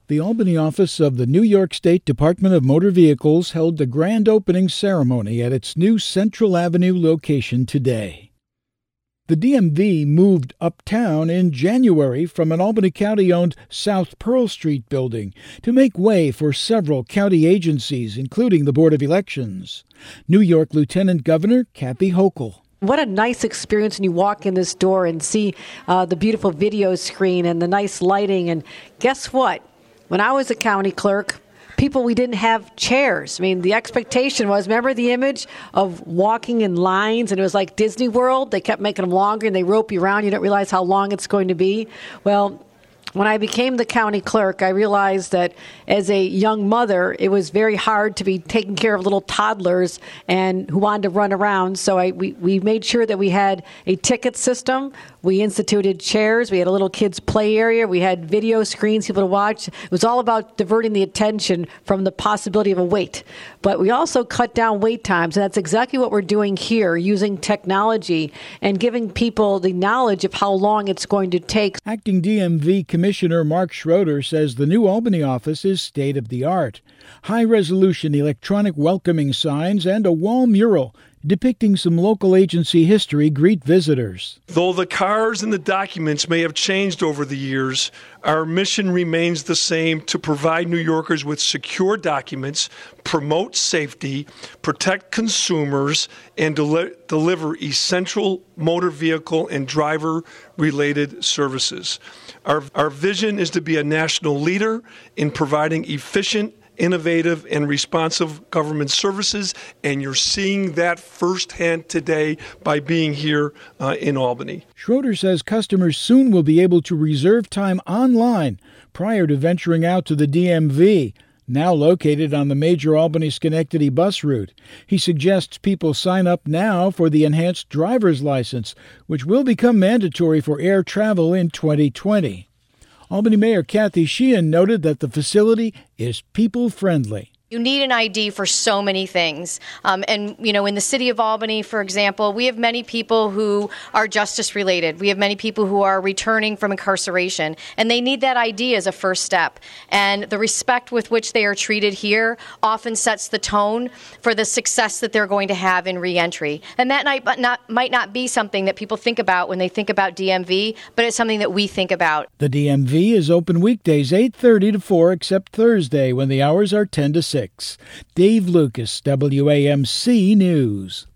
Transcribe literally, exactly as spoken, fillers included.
The Albany office of the New York State Department of Motor Vehicles held the grand opening ceremony at its new Central Avenue location today. The D M V moved uptown in January from an Albany County-owned South Pearl Street building to make way for several county agencies, including the Board of Elections. New York Lieutenant Governor Kathy Hochul. What a nice experience when you walk in this door and see uh, the beautiful video screen and the nice lighting. And guess what? When I was a county clerk, people, we didn't have chairs. I mean, the expectation was, remember the image of walking in lines, and it was like Disney World? They kept making them longer, and they rope you around. You don't realize how long it's going to be. Well, when I became the county clerk, I realized that as a young mother, it was very hard to be taking care of little toddlers and who wanted to run around. So I, we, we made sure that we had a ticket system. We instituted chairs. We had a little kids' play area. We had video screens, people to watch. It was all about diverting the attention from the possibility of a wait. But we also cut down wait times, and that's exactly what we're doing here, using technology and giving people the knowledge of how long it's going to take. Acting D M V Commissioner Mark Schroeder says the new Albany office is state-of-the-art. High-resolution electronic welcoming signs and a wall mural depicting some local agency history greet visitors. Though the cars and the documents may have changed over the years, our mission remains the same: to provide New Yorkers with secure documents, promote safety, protect consumers, and del- deliver essential motor vehicle and driver-related services. Our, our vision is to be a national leader in providing efficient, innovative, and responsive government services, and you're seeing that firsthand today by being here uh, in Albany. Schroeder says customers soon will be able to reserve time online prior to venturing out to the D M V, now located on the major Albany-Schenectady bus route. He suggests people sign up now for the enhanced driver's license, which will become mandatory for air travel in twenty twenty. Albany Mayor Kathy Sheehan noted that the facility is people-friendly. You need an I D for so many things. Um, and, you know, in the city of Albany, for example, we have many people who are justice-related. We have many people who are returning from incarceration, and they need that I D as a first step. And the respect with which they are treated here often sets the tone for the success that they're going to have in reentry. And that might not, might not be something that people think about when they think about D M V, but it's something that we think about. The D M V is open weekdays eight thirty to four, except Thursday when the hours are ten to six. Dave Lucas, W A M C News.